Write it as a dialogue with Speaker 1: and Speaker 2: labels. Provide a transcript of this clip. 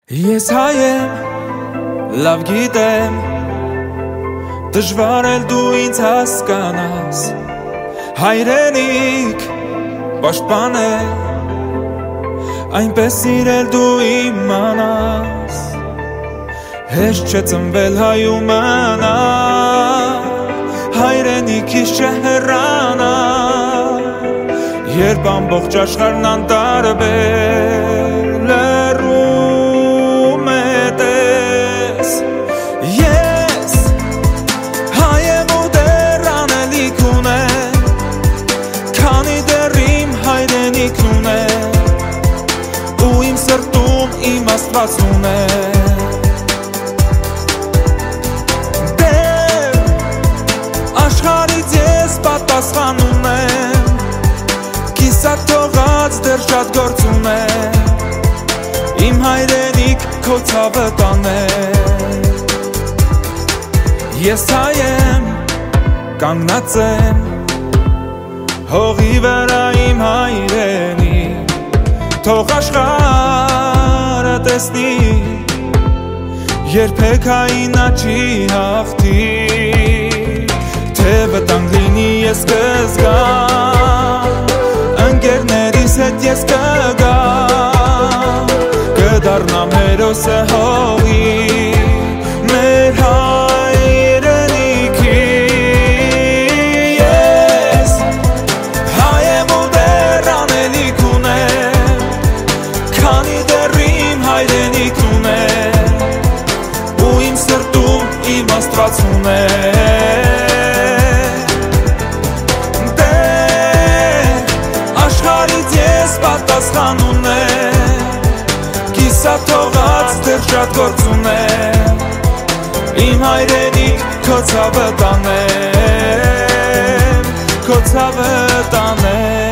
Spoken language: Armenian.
Speaker 1: Ես հայ եմ, լավ գիտեմ, դժվար էլ դու ինձ հասկանաս, հայրենիք պաշտպանել, այնպես սիրել դու իմանաս, հեշտ չէ ծնվել հայ ու մնալ, հայրենիքից չհեռանալ, երբ ամբողջ աշխարհն անտարբեր լռում է տես, ես հայ եմ ու դեռ անելիք ունեմ, քանի դեռ իմ հայրենիքն ունեմ, ու իմ սրտում իմ Աստված ունեմ, աշխարհից ես պատասխան ունեմ, կիսատ թողած դեռ շատ գործ ունեմ, իմ հայրենիք քո ցավը տանել, ես հայ եմ, կանգնած եմ, հողի վրա իմ հայրենիք, թող աշխարհը տեսնի, երբեք հային աչի հաղթի, թե վտանգ լինի ես կզգամ, ընկերներիս հետ ես կգամ, կդառնամ հերոսը հողի, մեր հայրենիքի, ես հայ եմ ու դեռ անելիք ունեմ, քանի դեռ իմ հայրենիքն ունեմ, ու իմ սրտում իմ Աստված ունեմ, պատասխան ունեմ, կիսատ թողած դեռ շատ գործ ունեմ, իմ հայրենիք քո ցավը տանեմ, քո ցավը տանեմ